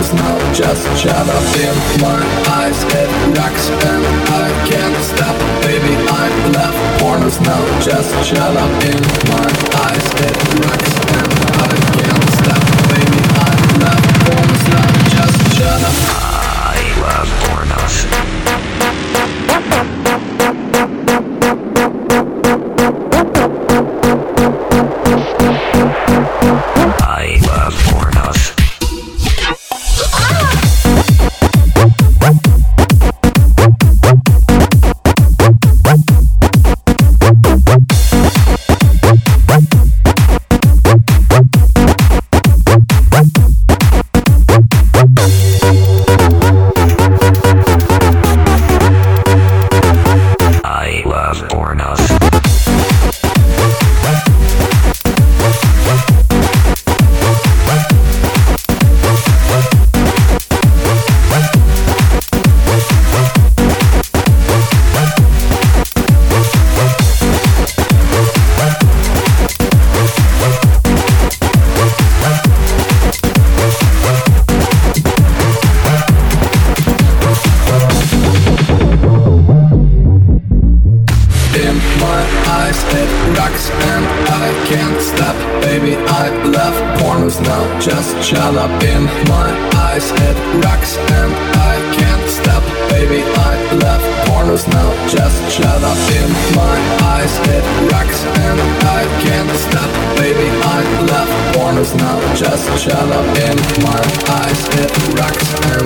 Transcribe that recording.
pornos now, just shut up in my eyes. It rocks and I can't stop. Baby, I love pornos now, just shut up in my eyes. It rocks and I can't stop. Baby, I love pornos now, just shut up. I love pornos. I love pornos. I love pornos. In my eyes it rocks and I can't stop. Baby, I love pornos now, just shut up. In my eyes it rocks and I can't stop. Baby, I love pornos now, just shut up. In my eyes it rocks and I can't stop. Baby, I love pornos now, just shut up. In my eyes it rocks and